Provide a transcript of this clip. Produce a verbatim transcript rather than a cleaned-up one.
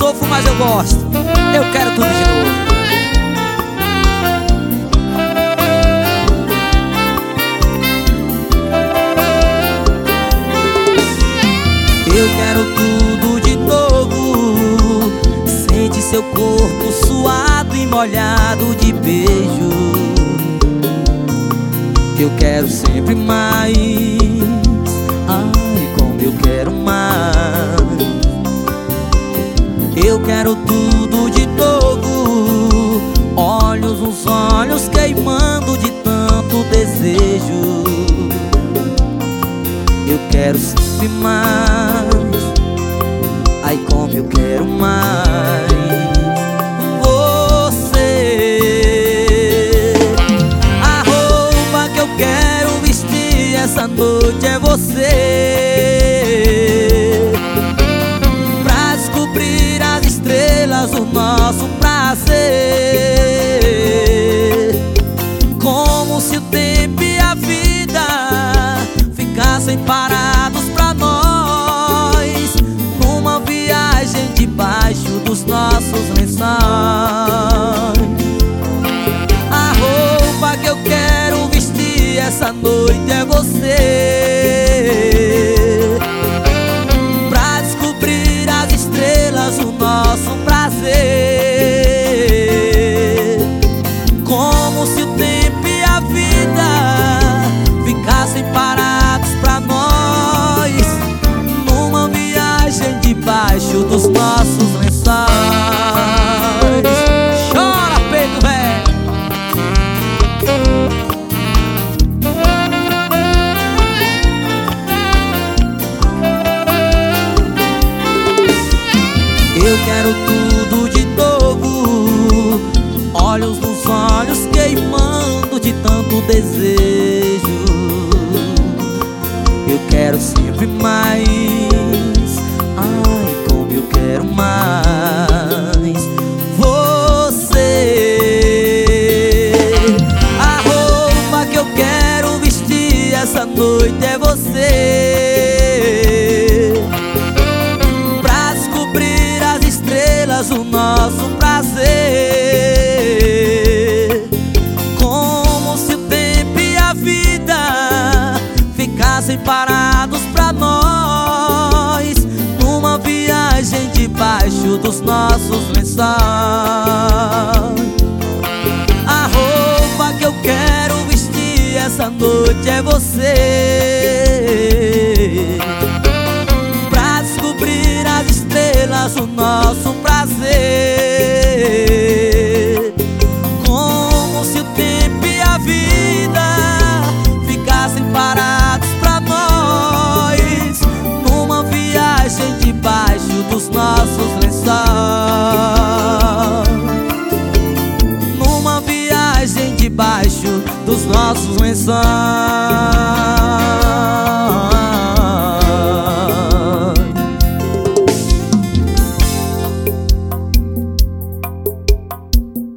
sofro, mas eu gosto. Eu quero tudo de novo. Eu quero tudo de novo. Sente seu corpo suado e molhado de beijo. Eu quero sempre mais. Ai, como eu quero mais. Eu quero tudo de novo. Olhos nos olhos queimando de tanto desejo. Eu quero sempre mais. Ai, como eu quero mais você. A roupa que eu quero vestir essa noite é você, pra descobrir as estrelas do nosso prazer. Como se o tempo e a vida ficassem parados pra nós, numa viagem debaixo dos nossos lençóis. A roupa que eu quero vestir essa noite é você, pra descobrir as estrelas do nosso prazer. Como se o tempo e a vida ficassem parados pra nós, numa viagem debaixo dos nossos lençóis. Chora, peito velho. Eu quero tudo de novo. Olhos nos olhos queimando de tanto desejo. Eu quero sempre mais. Ai, como eu quero mais você. A roupa que eu quero vestir essa noite é você, pra descobrir as estrelas do nosso prazer. Como se o tempo e a vida ficassem parados pra nós, numa viagem debaixo dos nossos lençóis. A roupa que eu quero vestir essa noite é você, pra descobrir as estrelas do nosso prazer.